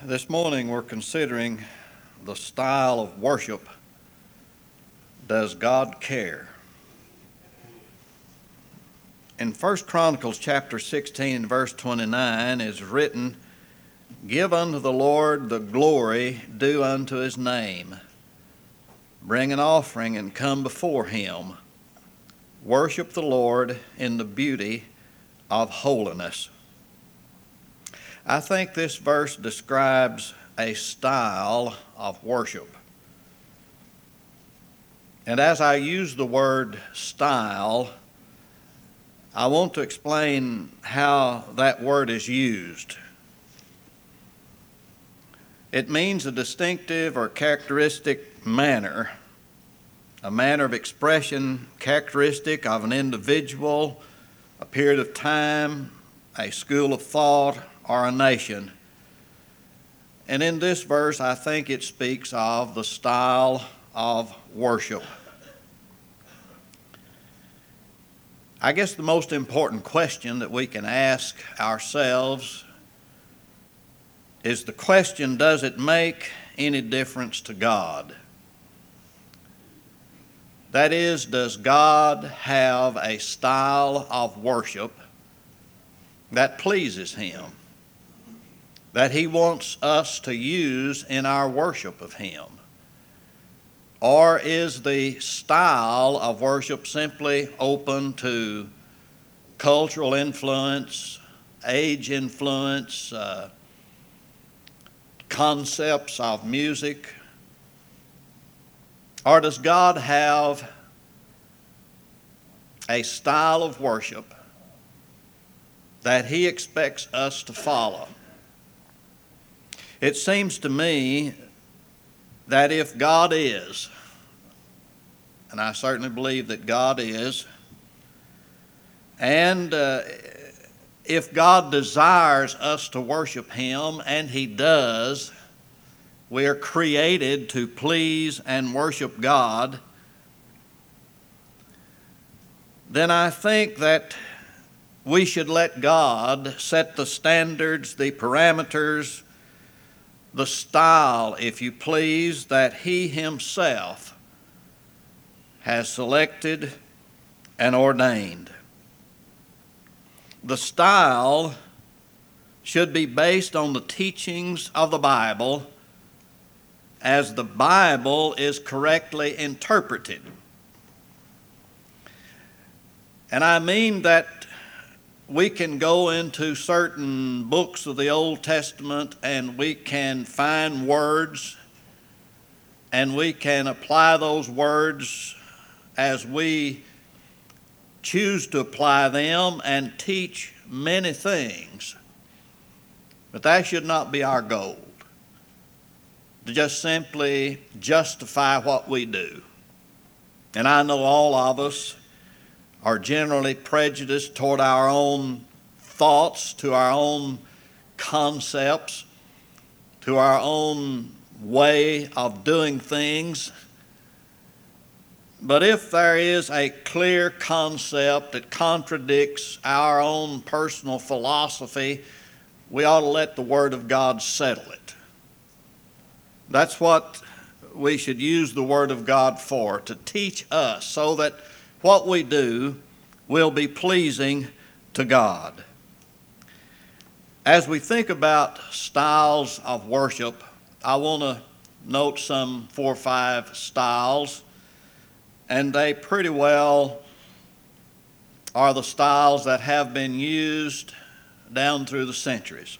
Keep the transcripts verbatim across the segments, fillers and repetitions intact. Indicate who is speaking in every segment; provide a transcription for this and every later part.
Speaker 1: This morning we're considering the style of worship. Does God care? In First Chronicles chapter sixteen, verse twenty-nine is written, "Give unto the Lord the glory due unto his name. Bring an offering and come before him. Worship the Lord in the beauty of holiness." I think this verse describes a style of worship. And as I use the word style, I want to explain how that word is used. It means a distinctive or characteristic manner, a manner of expression characteristic of an individual, a period of time, a school of thought, or a nation. And in this verse, I think it speaks of the style of worship. I guess the most important question that we can ask ourselves is the question, does it make any difference to God? That is, does God have a style of worship that pleases him, that he wants us to use in our worship of him? Or is the style of worship simply open to cultural influence, age influence, uh, concepts of music? Or does God have a style of worship that he expects us to follow? It seems to me that if God is, and I certainly believe that God is, and uh, if God desires us to worship him, and he does, we are created to please and worship God, then I think that we should let God set the standards, the parameters, the style, if you please, that he himself has selected and ordained. The style should be based on the teachings of the Bible as the Bible is correctly interpreted. And I mean that we can go into certain books of the Old Testament and we can find words and we can apply those words as we choose to apply them and teach many things. But that should not be our goal, to just simply justify what we do. And I know all of us are generally prejudiced toward our own thoughts, to our own concepts, to our own way of doing things. But if there is a clear concept that contradicts our own personal philosophy, we ought to let the Word of God settle it. That's what we should use the Word of God for, to teach us, so that what we do will be pleasing to God. As we think about styles of worship, I want to note some four or five styles, and they pretty well are the styles that have been used down through the centuries.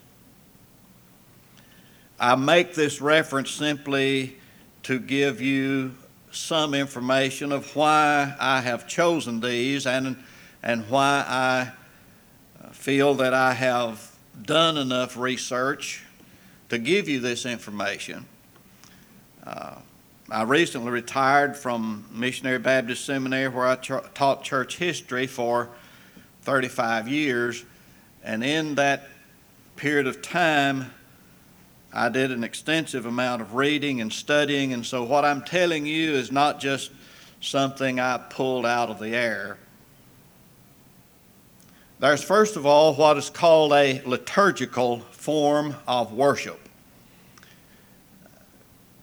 Speaker 1: I make this reference simply to give you some information of why I have chosen these and, and why I feel that I have done enough research to give you this information. Uh, I recently retired from Missionary Baptist Seminary, where I ch- taught church history for thirty-five years, and in that period of time I did an extensive amount of reading and studying, and so what I'm telling you is not just something I pulled out of the air. There's first of all what is called a liturgical form of worship.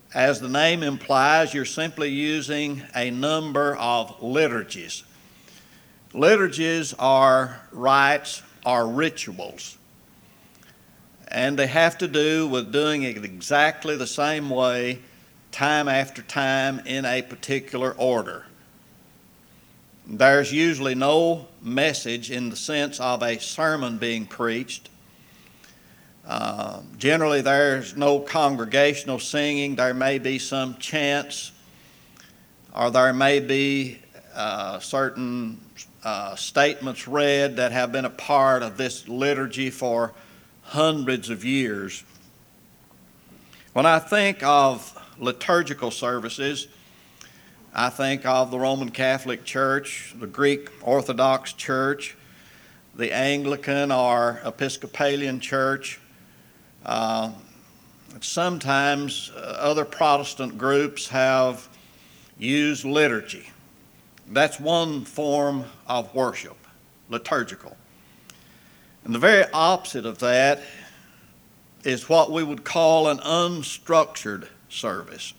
Speaker 1: as the name implies, you're simply using a number of liturgies. Liturgies are rites, are rituals, and they have to do with doing it exactly the same way, time after time, in a particular order. There's usually no message in the sense of a sermon being preached. Uh, generally, there's no congregational singing. There may be some chants, or there may be uh, certain uh, statements read that have been a part of this liturgy for hundreds of years. When I think of liturgical services, I think of the Roman Catholic Church, the Greek Orthodox Church, the Anglican or Episcopalian Church. Uh, sometimes uh, other Protestant groups have used liturgy. That's one form of worship, liturgical. And the very opposite of that is what we would call an unstructured service.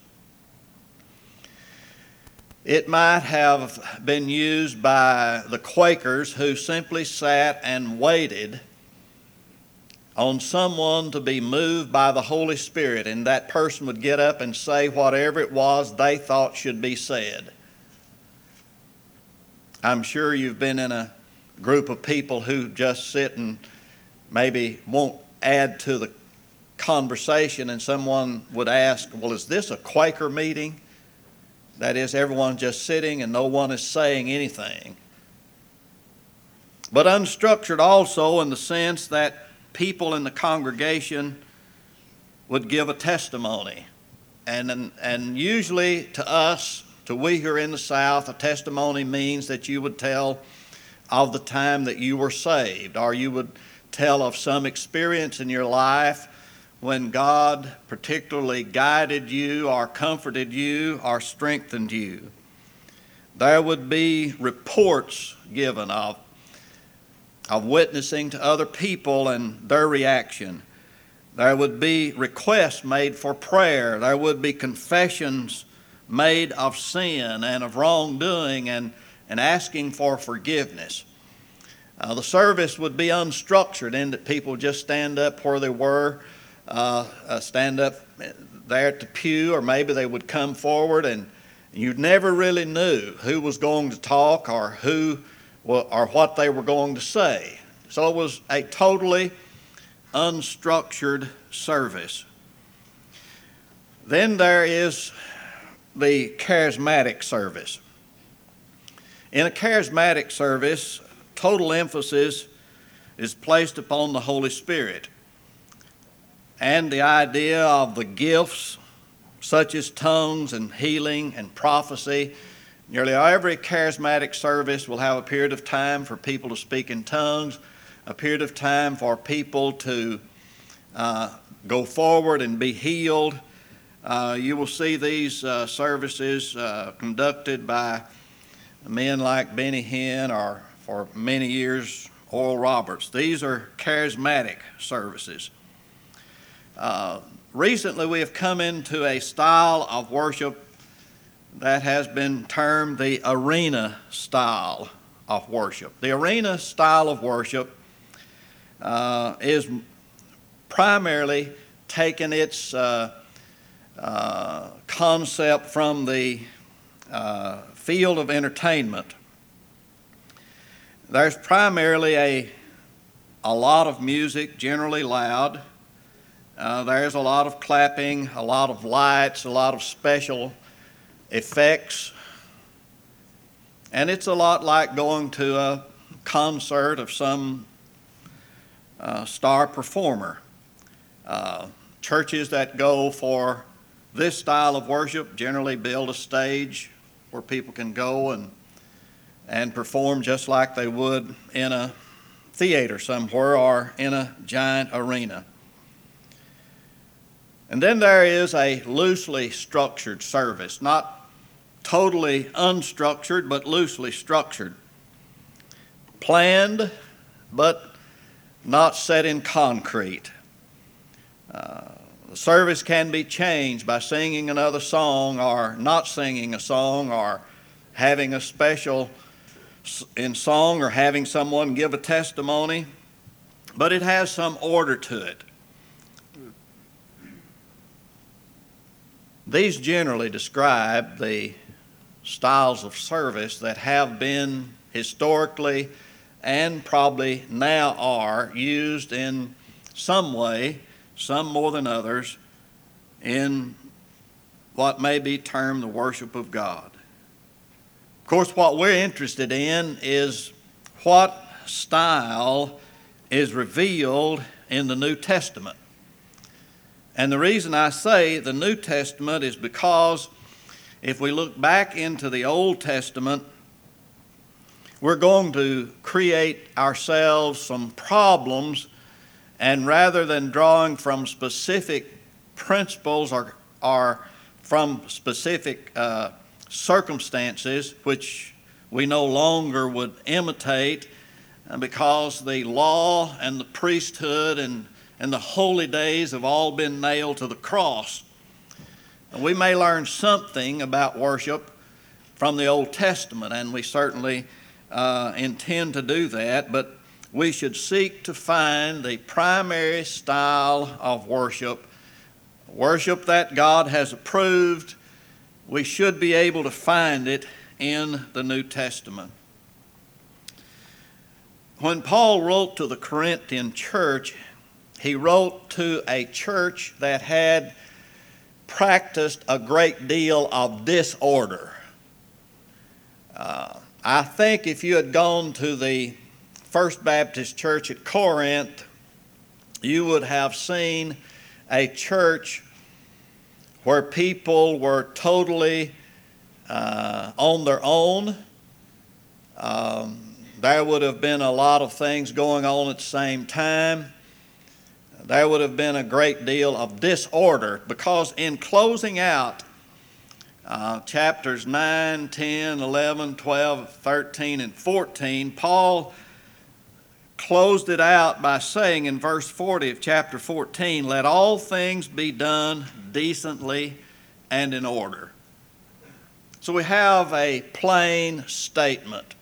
Speaker 1: It might have been used by the Quakers, who simply sat and waited on someone to be moved by the Holy Spirit, and that person would get up and say whatever it was they thought should be said. I'm sure you've been in a group of people who just sit and maybe won't add to the conversation, and someone would ask, well, is this a Quaker meeting? That is, everyone's just sitting and no one is saying anything. But unstructured also in the sense that people in the congregation would give a testimony. And, and usually to us, to we who are in the South, a testimony means that you would tell of the time that you were saved, or you would tell of some experience in your life when God particularly guided you or comforted you or strengthened you. There would be reports given of, of witnessing to other people and their reaction. There would be requests made for prayer. There would be confessions made of sin and of wrongdoing and, and asking for forgiveness. Uh, the service would be unstructured in that people just stand up where they were, Uh, uh, stand up there at the pew, or maybe they would come forward, and you never really knew who was going to talk or who or what they were going to say. So it was a totally unstructured service. Then there is the charismatic service. In a charismatic service, total emphasis is placed upon the Holy Spirit, and the idea of the gifts such as tongues and healing and prophecy. Nearly every charismatic service will have a period of time for people to speak in tongues, a period of time for people to uh, go forward and be healed. Uh, you will see these uh, services uh, conducted by men like Benny Hinn, or for many years Oral Roberts. These are charismatic services. Uh, recently we have come into a style of worship that has been termed the arena style of worship. The arena style of worship uh, is primarily taking its uh, uh, concept from the uh, field of entertainment. There's primarily a, a lot of music, generally loud. Uh, there's a lot of clapping, a lot of lights, a lot of special effects. And it's a lot like going to a concert of some uh, star performer. Uh, churches that go for this style of worship generally build a stage where people can go and, and perform just like they would in a theater somewhere or in a giant arena. And then there is a loosely structured service, not totally unstructured, but loosely structured. Planned, but not set in concrete. Uh, The service can be changed by singing another song or not singing a song or having a special in song or having someone give a testimony, but it has some order to it. These generally describe the styles of service that have been historically and probably now are used in some way, some more than others, in what may be termed the worship of God. Of course, what we're interested in is what style is revealed in the New Testament. And the reason I say the New Testament is because if we look back into the Old Testament, we're going to create ourselves some problems, and rather than drawing from specific principles or, or from specific uh, circumstances, which we no longer would imitate, because the law and the priesthood and, and the holy days have all been nailed to the cross. And we may learn something about worship from the Old Testament, and we certainly uh, intend to do that, but we should seek to find the primary style of worship, worship that God has approved. We should be able to find it in the New Testament. When Paul wrote to the Corinthian church, he wrote to a church that had practiced a great deal of disorder. Uh, I think if you had gone to the First Baptist Church at Corinth, you would have seen a church where people were totally uh, on their own. Um, there would have been a lot of things going on at the same time. There would have been a great deal of disorder, because in closing out uh, chapters nine, ten, eleven, twelve, thirteen, and fourteen, Paul closed it out by saying in verse forty of chapter fourteen, "Let all things be done decently and in order." So we have a plain statement.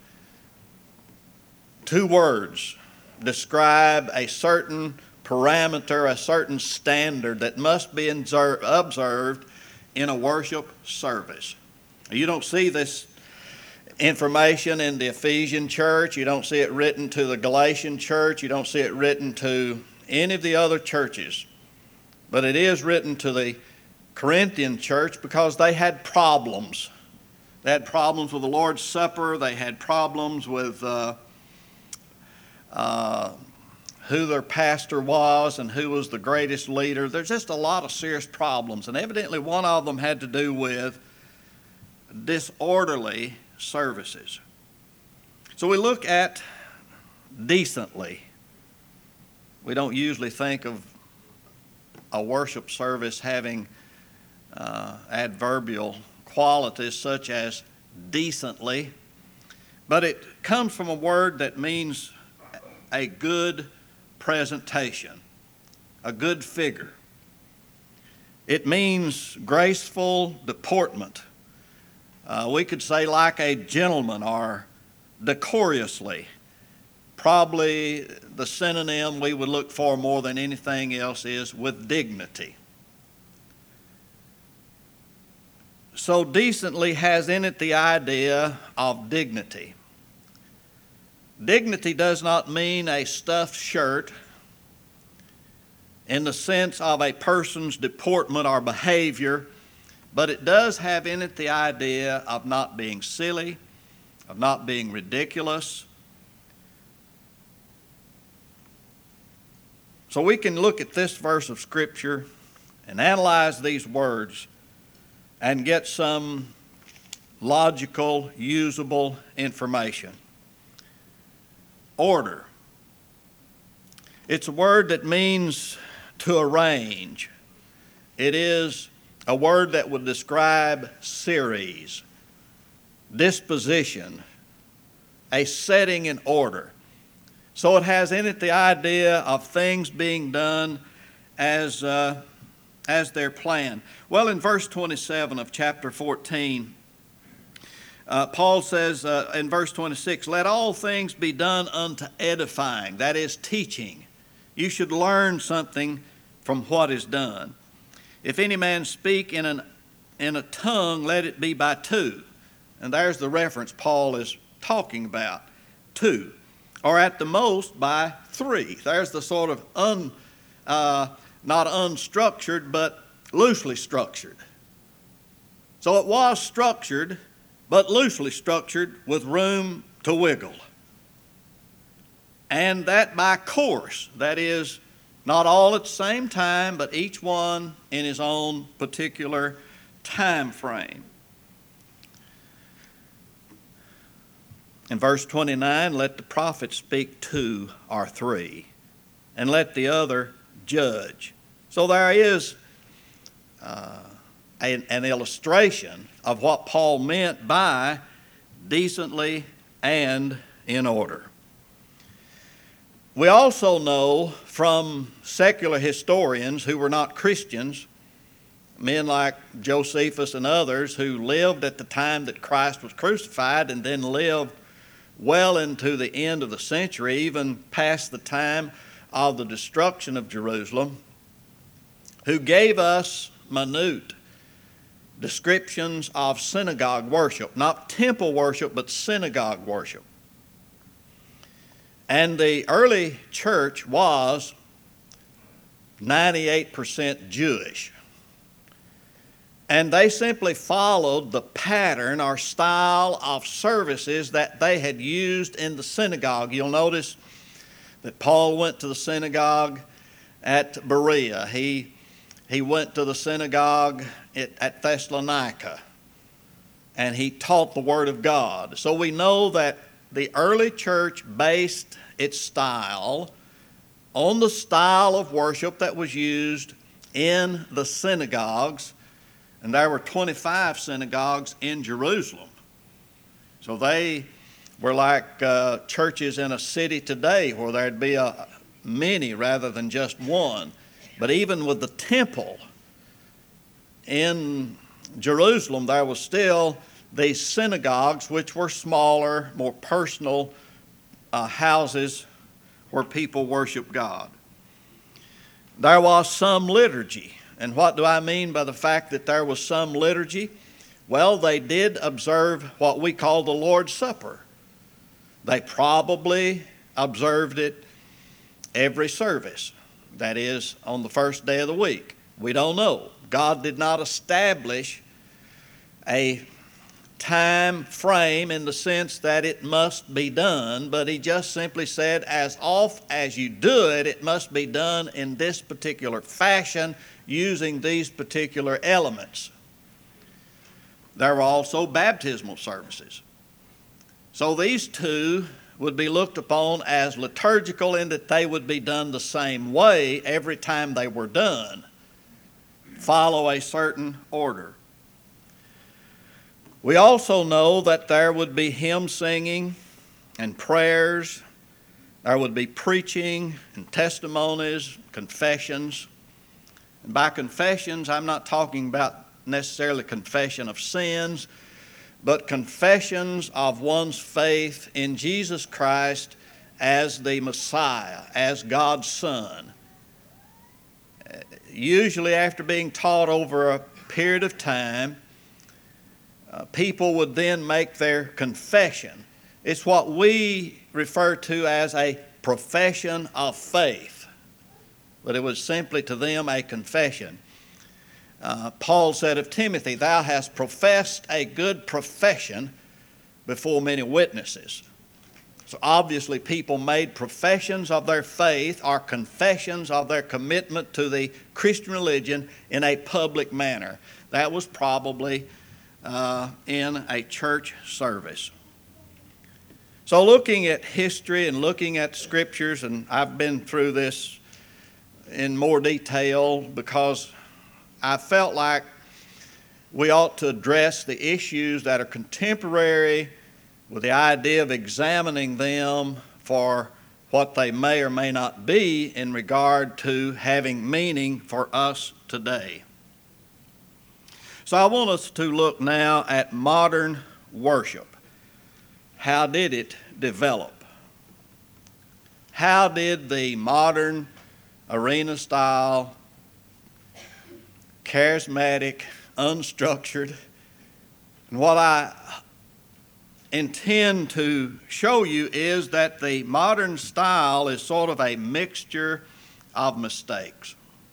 Speaker 1: Two words describe a certain parameter, a certain standard that must be observed in a worship service. You don't see this information in the Ephesian church. You don't see it written to the Galatian church. You don't see it written to any of the other churches. But it is written to the Corinthian church because they had problems. They had problems with the Lord's Supper. They had problems with uh, uh, who their pastor was and who was the greatest leader. There's just a lot of serious problems. And evidently one of them had to do with disorderly services. So we look at decently. We don't usually think of a worship service having uh, adverbial qualities such as decently, but it comes from a word that means a good presentation, a good figure. It means graceful deportment. Uh, we could say like a gentleman or decorously. Probably the synonym we would look for more than anything else is with dignity. So decently has in it the idea of dignity. Dignity does not mean a stuffed shirt in the sense of a person's deportment or behavior, but it does have in it the idea of not being silly, of not being ridiculous. So we can look at this verse of Scripture and analyze these words and get some logical, usable information. Order. It's a word that means to arrange. It is a word that would describe series, disposition, a setting in order. So it has in it the idea of things being done as, uh, as their plan. Well, in verse twenty-seven of chapter fourteen, uh, Paul says uh, in verse twenty-six, let all things be done unto edifying, that is, teaching. You should learn something from what is done. If any man speak in, an, in a tongue, let it be by two. And there's the reference Paul is talking about, two. Or at the most by three. There's the sort of un, uh, not unstructured, but loosely structured. So it was structured, but loosely structured with room to wiggle. And that by course, that is, not all at the same time, but each one in his own particular time frame. In verse twenty-nine, let the prophet speak two or three, and let the other judge. So there is uh, an, an illustration of what Paul meant by decently and in order. We also know from secular historians who were not Christians, men like Josephus and others who lived at the time that Christ was crucified and then lived well into the end of the century, even past the time of the destruction of Jerusalem, who gave us minute descriptions of synagogue worship, not temple worship, but synagogue worship. And the early church was ninety-eight percent Jewish. And they simply followed the pattern or style of services that they had used in the synagogue. You'll notice that Paul went to the synagogue at Berea. He, he went to the synagogue at, at Thessalonica, and he taught the Word of God. So we know that the early church based its style on the style of worship that was used in the synagogues. And there were twenty-five synagogues in Jerusalem. So they were like uh, churches in a city today where there'd be a, many rather than just one. But even with the temple in Jerusalem, there was still these synagogues, which were smaller, more personal uh, houses where people worship God. There was some liturgy. And what do I mean by the fact that there was some liturgy? Well, they did observe what we call the Lord's Supper. They probably observed it every service, that is, on the first day of the week. We don't know. God did not establish a time frame in the sense that it must be done, but he just simply said, as oft as you do it, it must be done in this particular fashion, using these particular elements. There were also baptismal services. So these two would be looked upon as liturgical in that they would be done the same way every time they were done, follow a certain order. We also know that there would be hymn singing and prayers. There would be preaching and testimonies, confessions. And by confessions, I'm not talking about necessarily confession of sins, but confessions of one's faith in Jesus Christ as the Messiah, as God's Son. Usually after being taught over a period of time, Uh, people would then make their confession. It's what we refer to as a profession of faith, but it was simply to them a confession. Uh, Paul said of Timothy, "Thou hast professed a good profession before many witnesses." So obviously people made professions of their faith or confessions of their commitment to the Christian religion in a public manner. That was probably Uh, in a church service. So looking at history and looking at scriptures, and I've been through this in more detail because I felt like we ought to address the issues that are contemporary with the idea of examining them for what they may or may not be in regard to having meaning for us today. So I want us to look now at modern worship. How did it develop? How did the modern arena style, charismatic, unstructured, and what I intend to show you is that the modern style is sort of a mixture of mistakes.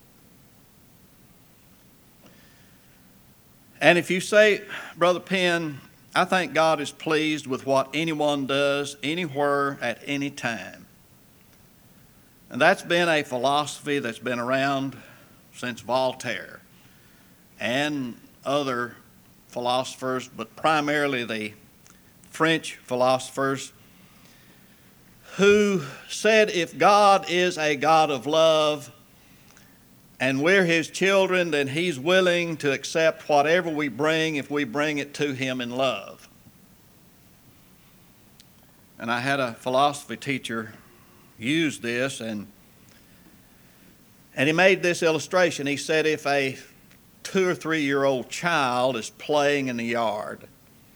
Speaker 1: And if you say, Brother Penn, I think God is pleased with what anyone does, anywhere, at any time. And that's been a philosophy that's been around since Voltaire and other philosophers, but primarily the French philosophers, who said if God is a God of love and we're His children, then He's willing to accept whatever we bring if we bring it to Him in love. And I had a philosophy teacher use this, and, and he made this illustration. He said if a two or three year old child is playing in the yard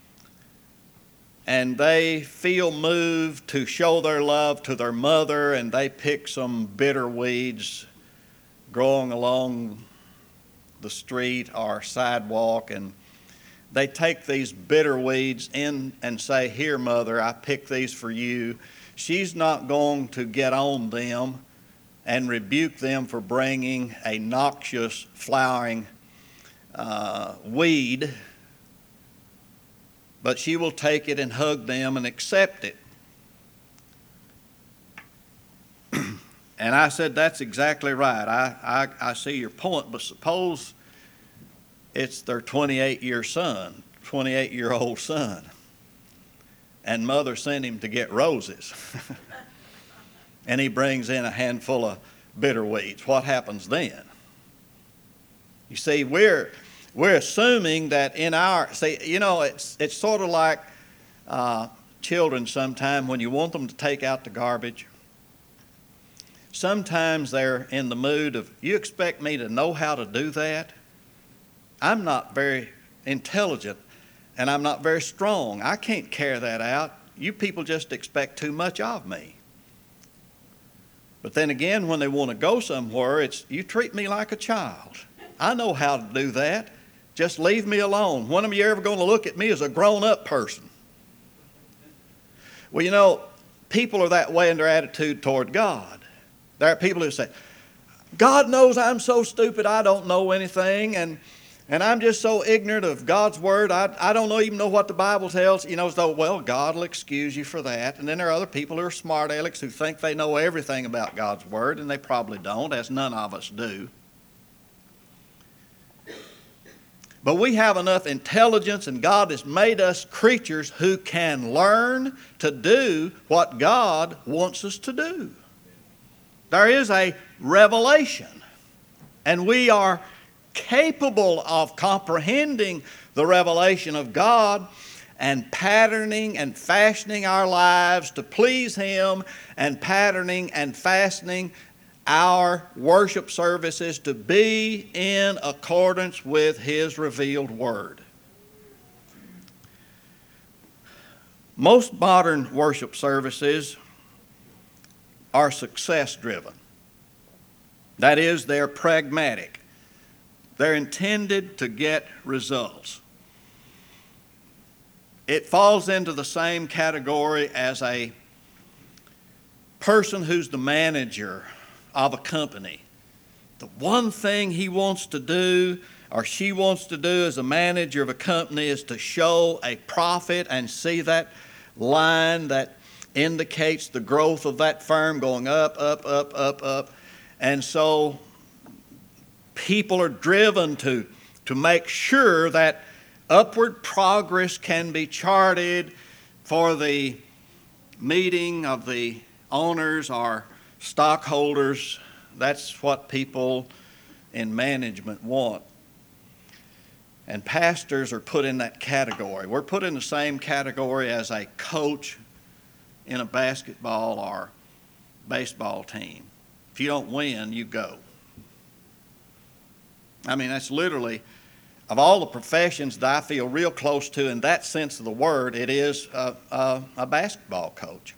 Speaker 1: and they feel moved to show their love to their mother, and they pick some bitter weeds growing along the street or sidewalk, and they take these bitter weeds in and say, "Here, Mother, I picked these for you." She's not going to get on them and rebuke them for bringing a noxious flowering uh, weed, but she will take it and hug them and accept it. And I said, that's exactly right. I, I, I see your point, but suppose it's their twenty-eight-year son, twenty-eight-year-old son, and Mother sent him to get roses. And he brings in a handful of bitter weeds. What happens then? You see, we're we're assuming that in our, see, you know, it's it's sort of like uh, children sometimes when you want them to take out the garbage. Sometimes they're in the mood of, you expect me to know how to do that? I'm not very intelligent and I'm not very strong. I can't carry that out. You people just expect too much of me. But then again, when they want to go somewhere, it's, you treat me like a child. I know how to do that. Just leave me alone. When are you ever going to look at me as a grown-up person? Well, you know, people are that way in their attitude toward God. There are people who say, God knows I'm so stupid I don't know anything, and and I'm just so ignorant of God's word, I, I don't know, even know what the Bible tells. You know, so, well, God will excuse you for that. And then there are other people who are smart alecks who think they know everything about God's word, and they probably don't, as none of us do. But we have enough intelligence, and God has made us creatures who can learn to do what God wants us to do. There is a revelation, and we are capable of comprehending the revelation of God and patterning and fashioning our lives to please Him, and patterning and fastening our worship services to be in accordance with His revealed Word. Most modern worship services are success driven. That is, they're pragmatic. They're intended to get results. It falls into the same category as a person who's the manager of a company. The one thing he wants to do or she wants to do as a manager of a company is to show a profit and see that line that indicates the growth of that firm going up, up, up, up, up. And so people are driven to, to make sure that upward progress can be charted for the meeting of the owners or stockholders. That's what people in management want. And pastors are put in that category. We're put in the same category as a coach in a basketball or baseball team. If you don't win, you go. I mean, that's literally of all the professions that I feel real close to in that sense of the word, it is a, a, a basketball coach.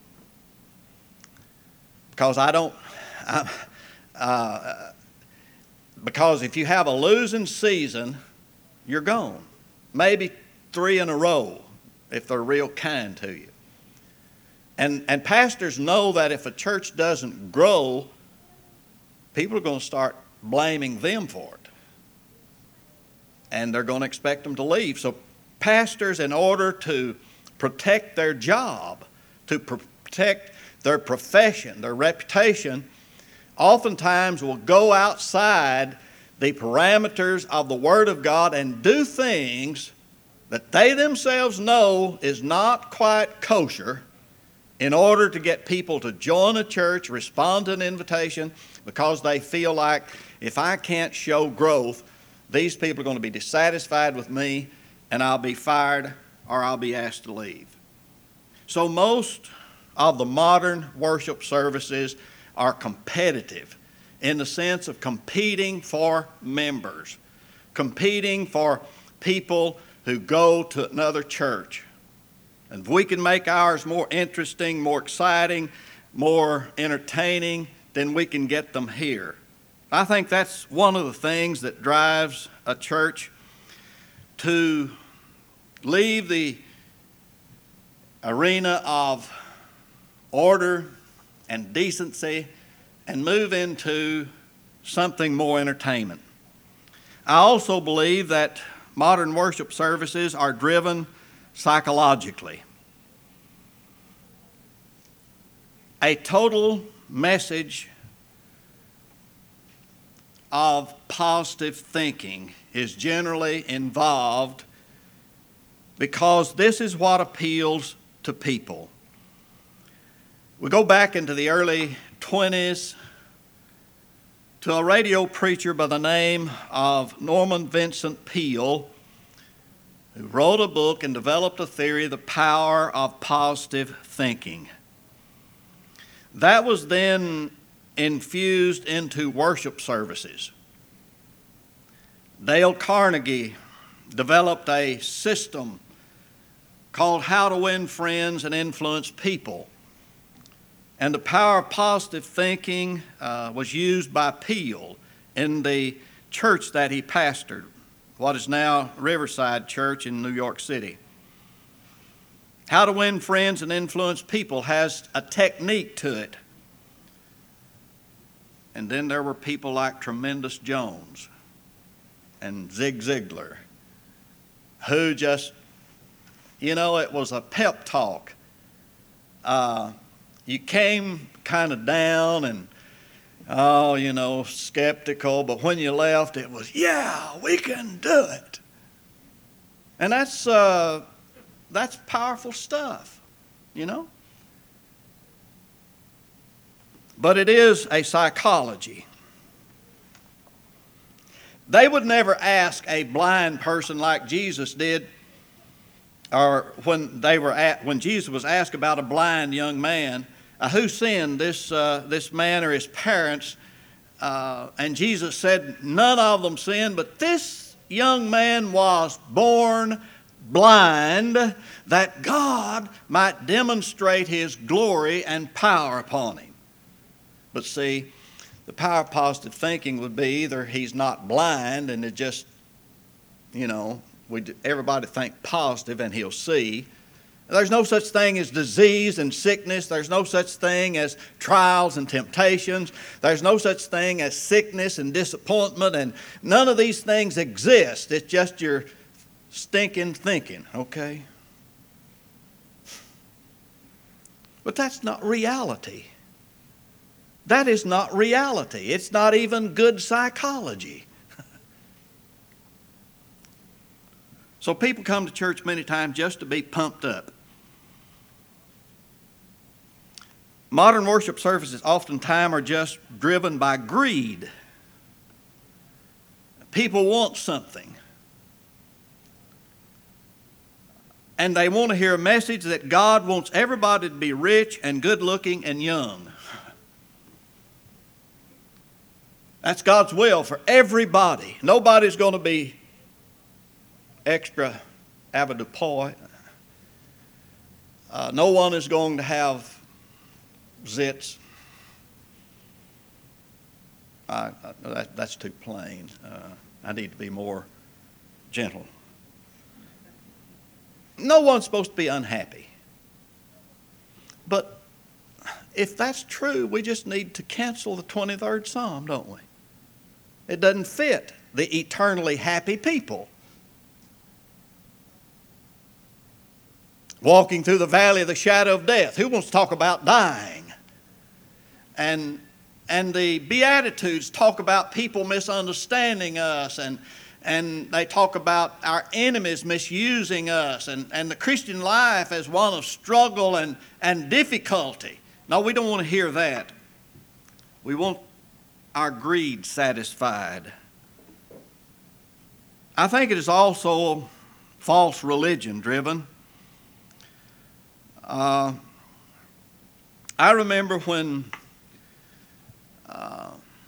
Speaker 1: Because I don't, I, uh, because if you have a losing season, you're gone. Maybe three in a row if they're real kind to you. And, and pastors know that if a church doesn't grow, people are going to start blaming them for it. And they're going to expect them to leave. So pastors, in order to protect their job, to protect their profession, their reputation, oftentimes will go outside the parameters of the Word of God and do things that they themselves know is not quite kosher in order to get people to join a church, respond to an invitation, because they feel like if I can't show growth, these people are going to be dissatisfied with me and I'll be fired or I'll be asked to leave. So most of the modern worship services are competitive in the sense of competing for members, competing for people who go to another church. And if we can make ours more interesting, more exciting, more entertaining, then we can get them here. I think that's one of the things that drives a church to leave the arena of order and decency and move into something more entertainment. I also believe that modern worship services are driven psychologically. A total message of positive thinking is generally involved because this is what appeals to people. We go back into the early twenties to a radio preacher by the name of Norman Vincent Peale, who wrote a book and developed a theory, The Power of Positive Thinking. That was then infused into worship services. Dale Carnegie developed a system called How to Win Friends and Influence People. And the power of positive thinking uh, was used by Peale in the church that he pastored, what is now Riverside Church in New York City. How to Win Friends and Influence People has a technique to it. And then there were people like Tremendous Jones and Zig Ziglar, who just, you know, it was a pep talk. Uh, you came kind of down and, oh, you know, skeptical, but when you left, it was, yeah, we can do it. And that's, uh, that's powerful stuff, you know. But it is a psychology. They would never ask a blind person like Jesus did, or when they were at, when Jesus was asked about a blind young man, uh, who sinned, this uh, this man or his parents? Uh, and Jesus said, none of them sinned, but this young man was born blind, that God might demonstrate His glory and power upon him. But see, the power of positive thinking would be either he's not blind and it just, you know, we everybody think positive and he'll see. There's no such thing as disease and sickness. There's no such thing as trials and temptations. There's no such thing as sickness and disappointment, and none of these things exist. It's just your stinking thinking, okay? But that's not reality. That is not reality. It's not even good psychology. So people come to church many times just to be pumped up. Modern worship services oftentimes are just driven by greed. People want something. And they want to hear a message that God wants everybody to be rich and good looking and young. That's God's will for everybody. Nobody's going to be extra avoirdupois. Uh, no one is going to have zits. I, I, that, that's too plain. Uh, I need to be more gentle. No one's supposed to be unhappy. But if that's true, we just need to cancel the twenty-third Psalm, don't we? It doesn't fit the eternally happy people. Walking through the valley of the shadow of death. Who wants to talk about dying? And and the Beatitudes talk about people misunderstanding us, and and they talk about our enemies misusing us, and, and the Christian life as one of struggle and, and difficulty. No, we don't want to hear that. We want our greed satisfied. I think it is also false religion driven. Uh, I remember when uh,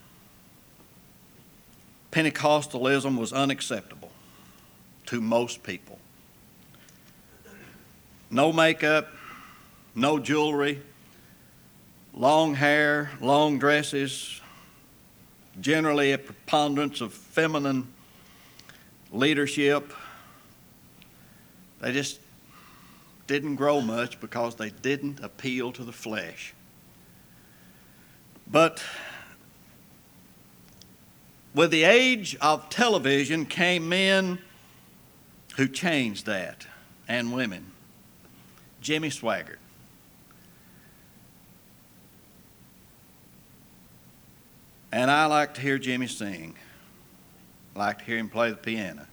Speaker 1: Pentecostalism was unacceptable to most people. No makeup, no jewelry, long hair, long dresses, generally a preponderance of feminine leadership. They just didn't grow much because they didn't appeal to the flesh. But with the age of television came men who changed that, and women. Jimmy Swaggart. And I like to hear Jimmy sing. I like to hear him play the piano.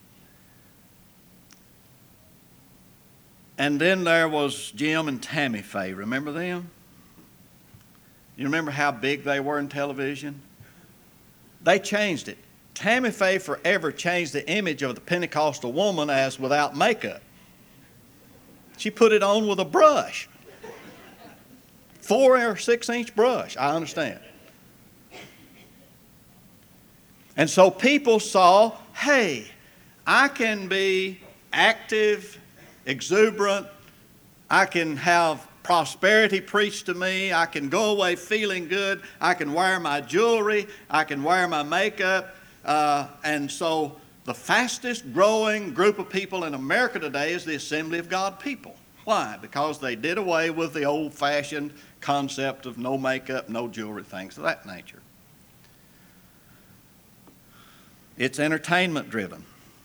Speaker 1: And then there was Jim and Tammy Faye. Remember them? You remember how big they were in television? They changed it. Tammy Faye forever changed the image of the Pentecostal woman as without makeup. She put it on with a brush. Four or six inch brush, I understand. And so people saw, hey, I can be active, exuberant, I can have prosperity preached to me, I can go away feeling good, I can wear my jewelry, I can wear my makeup. Uh, and so the fastest growing group of people in America today is the Assembly of God people. Why? Because they did away with the old-fashioned concept of no makeup, no jewelry, things of that nature. It's entertainment driven.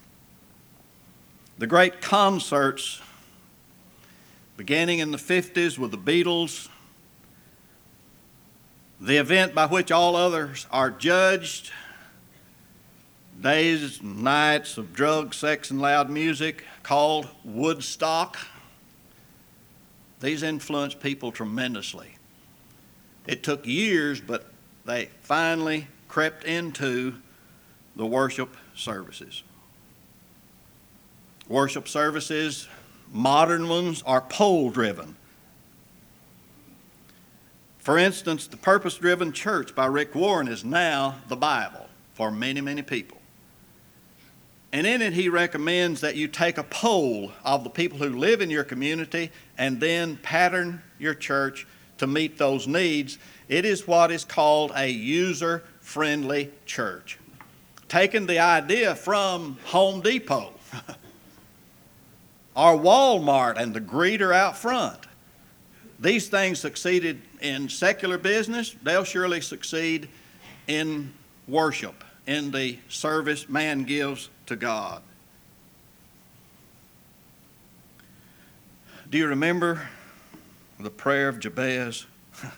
Speaker 1: The great concerts beginning in the fifties with the Beatles, the event by which all others are judged, days and nights of drugs, sex, and loud music called Woodstock. These influenced people tremendously. It took years, but they finally crept into the worship services. Worship services, modern ones, are poll-driven. For instance, the Purpose-Driven Church by Rick Warren is now the Bible for many, many people. And in it, he recommends that you take a poll of the people who live in your community and then pattern your church to meet those needs. It is what is called a user-friendly church. Taking the idea from Home Depot or Walmart and the greeter out front. These things succeeded in secular business. They'll surely succeed in worship, in the service man gives to God. Do you remember the prayer of Jabez?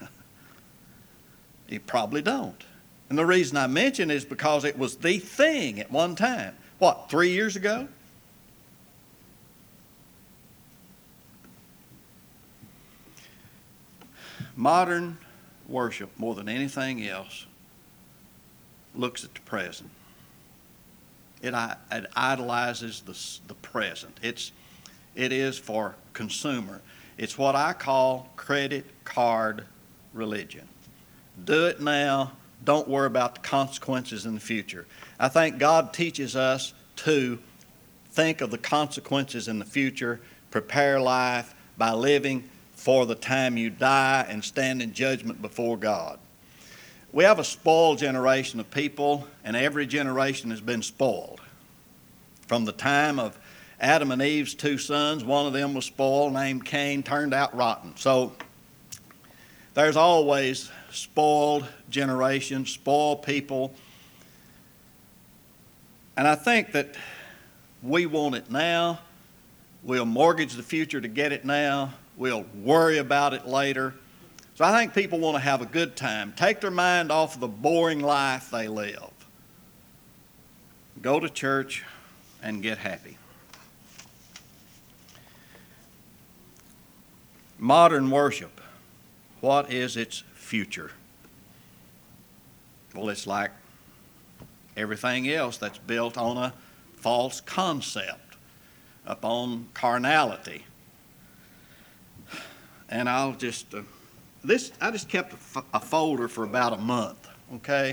Speaker 1: You probably don't. And the reason I mention it is because it was the thing at one time. What, three years ago? Modern worship, more than anything else, looks at the present. It, it idolizes the, the present. It's, it is for consumer. It's what I call credit card religion. Do it now. Don't worry about the consequences in the future. I think God teaches us to think of the consequences in the future. Prepare life by living for the time you die and stand in judgment before God. We have a spoiled generation of people, and every generation has been spoiled. From the time of Adam and Eve's two sons, one of them was spoiled, named Cain, turned out rotten. So there's always spoiled generations, spoiled people. And I think that we want it now. We'll mortgage the future to get it now. We'll worry about it later. So I think people want to have a good time. Take their mind off of the boring life they live. Go to church and get happy. Modern worship, what is its future? Well, it's like everything else that's built on a false concept, upon carnality. And I'll just, uh, this, I just kept a, f- a folder for about a month, okay?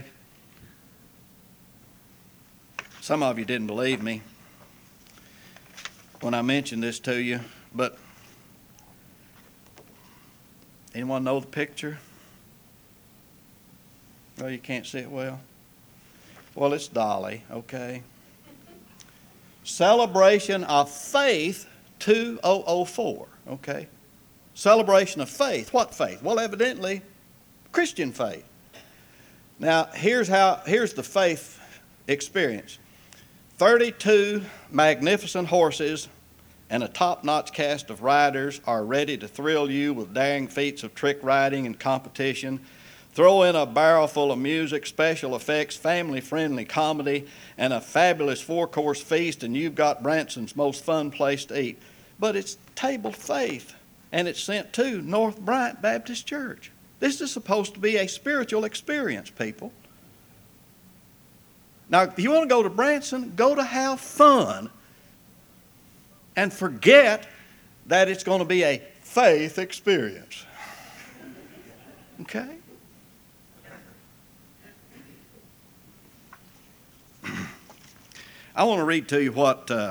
Speaker 1: Some of you didn't believe me when I mentioned this to you, but anyone know the picture? Well, you can't see it well. Well, it's Dolly, okay? Celebration of Faith two thousand four, okay? Celebration of faith. What faith? Well, evidently, Christian faith. Now, here's how, here's the faith experience. thirty-two magnificent horses and a top-notch cast of riders are ready to thrill you with daring feats of trick riding and competition. Throw in a barrel full of music, special effects, family-friendly comedy, and a fabulous four-course feast, and you've got Branson's most fun place to eat. But it's table faith, and it's sent to North Bryant Baptist Church. This is supposed to be a spiritual experience, people. Now, if you want to go to Branson, go to have fun, and forget that it's going to be a faith experience. Okay? I want to read to you what uh,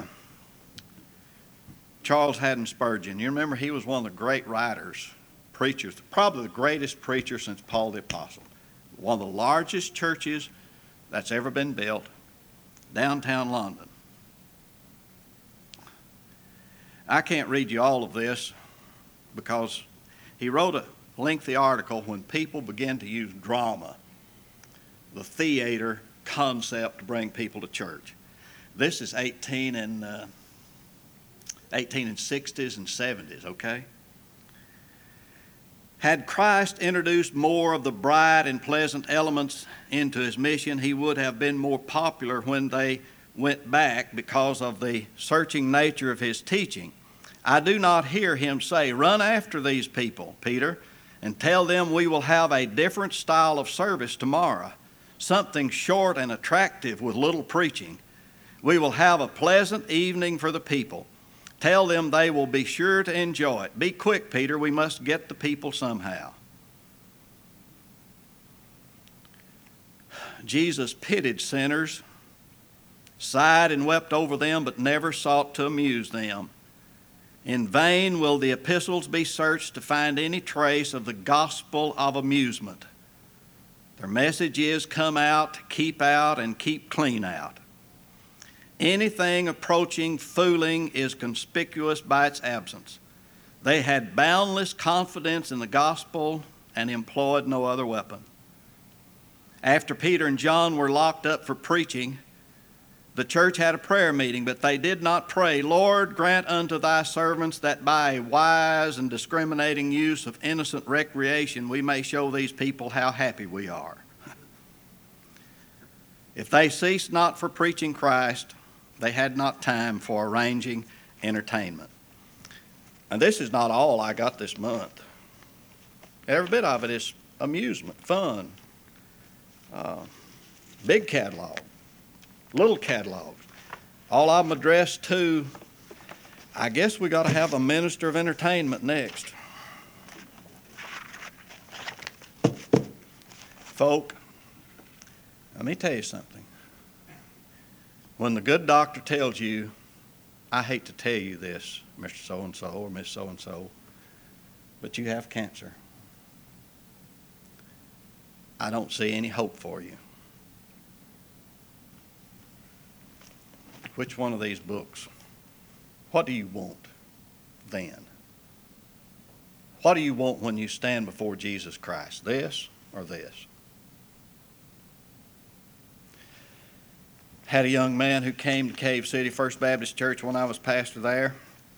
Speaker 1: Charles Haddon Spurgeon, you remember he was one of the great writers, preachers, probably the greatest preacher since Paul the Apostle. One of the largest churches that's ever been built, downtown London. I can't read you all of this because he wrote a lengthy article when people began to use drama, the theater concept, to bring people to church. This is eighteen and uh, eighteen and sixties and seventies, okay? Had Christ introduced more of the bright and pleasant elements into his mission, he would have been more popular when they went back because of the searching nature of his teaching. I do not hear him say, "Run after these people, Peter, and tell them we will have a different style of service tomorrow, something short and attractive with little preaching. We will have a pleasant evening for the people. Tell them they will be sure to enjoy it. Be quick, Peter, we must get the people somehow." Jesus pitied sinners, sighed and wept over them, but never sought to amuse them. In vain will the epistles be searched to find any trace of the gospel of amusement. Their message is, come out, keep out, and keep clean out. Anything approaching fooling is conspicuous by its absence. They had boundless confidence in the gospel and employed no other weapon. After Peter and John were locked up for preaching, the church had a prayer meeting, but they did not pray, "Lord, grant unto thy servants that by a wise and discriminating use of innocent recreation we may show these people how happy we are." If they ceased not for preaching Christ, they had not time for arranging entertainment. And this is not all I got this month. Every bit of it is amusement, fun, uh, big catalog, little catalogs. All of them addressed to, I guess we got to have a minister of entertainment next. Folk, let me tell you something. When the good doctor tells you I hate to tell you this, Mister So-and-so or Miss So-and-so, but you have cancer. I don't see any hope for you. Which one of these books? What do you want then? What do you want when you stand before Jesus Christ? This or this? Had a young man who came to Cave City First Baptist Church when I was pastor there.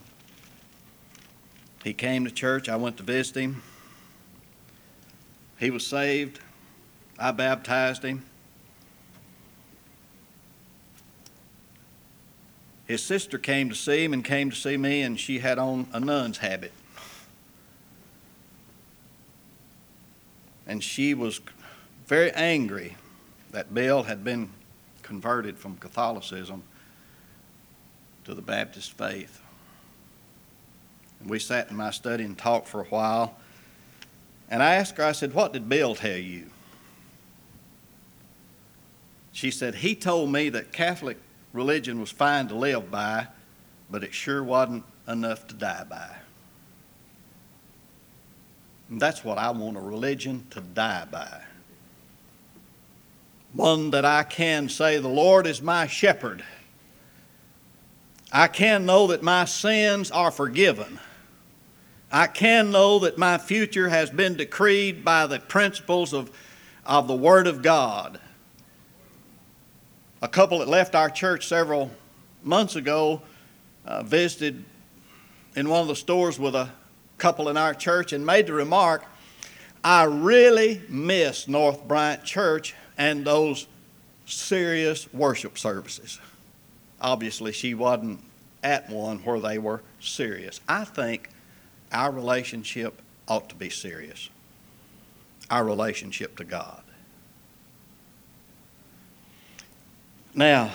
Speaker 1: He came to church. I went to visit him. He was saved. I baptized him. His sister came to see him and came to see me, and she had on a nun's habit. And she was very angry that Bill had been converted from Catholicism to the Baptist faith. And we sat in my study and talked for a while. And I asked her, I said, "What did Bill tell you?" She said, "He told me that Catholic religion was fine to live by, but it sure wasn't enough to die by." And that's what I want, a religion to die by. One that I can say, "The Lord is my shepherd. I can know that my sins are forgiven. I can know that my future has been decreed by the principles of, of the Word of God." A couple that left our church several months ago uh, visited in one of the stores with a couple in our church and made the remark, "I really miss North Bryant Church and those serious worship services." Obviously, she wasn't at one where they were serious. I think our relationship ought to be serious. Our relationship to God. Now,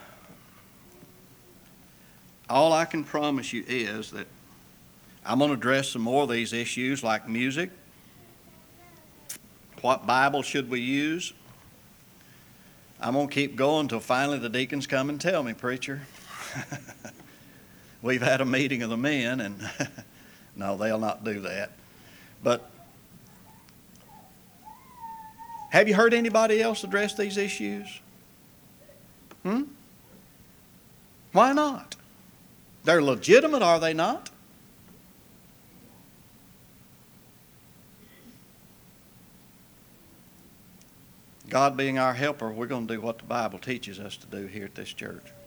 Speaker 1: all I can promise you is that I'm going to address some more of these issues like music. What Bible should we use? I'm going to keep going until finally the deacons come and tell me, "Preacher, we've had a meeting of the men," and no, they'll not do that. But have you heard anybody else address these issues? Hmm? Why not? They're legitimate, are they not? God being our helper, we're going to do what the Bible teaches us to do here at this church.